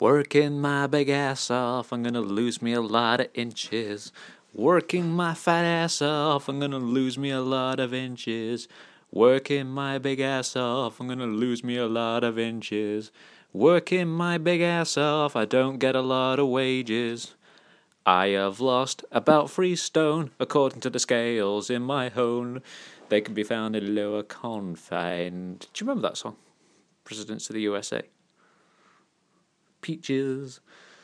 Working my big ass off, I'm gonna lose me a lot of inches. Working my fat ass off, I'm gonna lose me a lot of inches. Working my big ass off, I'm gonna lose me a lot of inches. Working my big ass off, I don't get a lot of wages. I have lost about 3 stone, according to the scales in my hone. They can be found in lower confine. Do you remember that song? Presidents of the USA. Peaches.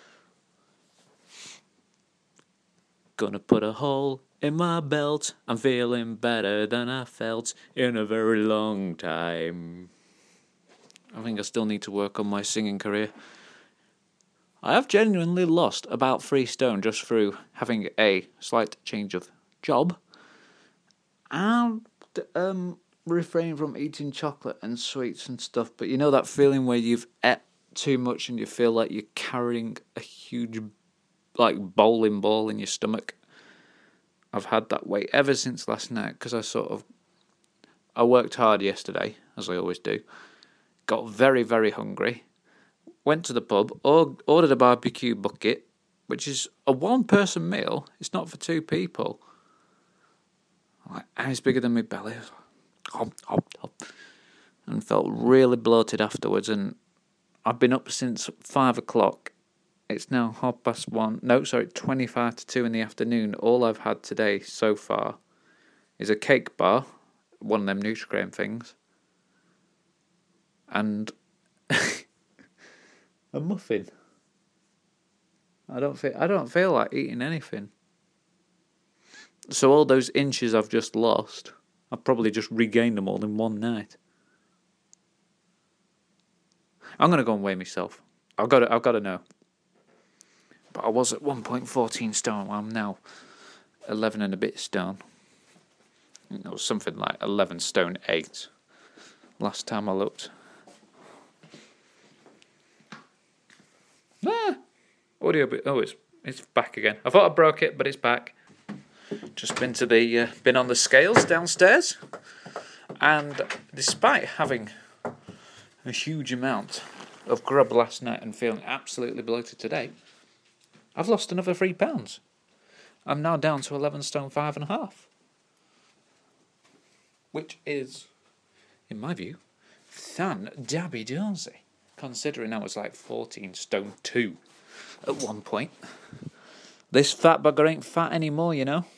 Gonna put a hole in my belt. I'm feeling better than I felt in a very long time. I think I still need to work on my singing career. I have genuinely lost about 3 stone just through having a slight change of job and refrain from eating chocolate and sweets and stuff. But you know that feeling where you've ate too much and you feel like you're carrying a huge bowling ball in your stomach? I've had that way ever since last night because I worked hard yesterday, as I always do. Got very, very hungry. Went to the pub, ordered a barbecue bucket, which is a 1-person meal. It's not for 2 people. And it's bigger than my belly. Hop, hop, hop. And felt really bloated afterwards. And I've been up since 5 o'clock. It's now 25 to 2 in the afternoon. All I've had today so far is a cake bar, one of them Nutri-Grain things, and a muffin. I don't feel like eating anything. So all those inches I've just lost, I've probably just regained them all in one night. I'm gonna go and weigh myself. I've got to know. But I was at 1.14 stone. I'm now 11 and a bit stone. It was something like 11 stone 8 last time I looked. Audio bit. Oh, it's back again. I thought I broke it, but it's back. Just been on the scales downstairs, and despite having a huge amount of grub last night and feeling absolutely bloated today, I've lost another 3 pounds. I'm now down to 11 stone 5.5, which is, in my view, fan-dabby-dorsey, considering I was like 14 stone 2 at one point. This fat bugger ain't fat anymore, you know.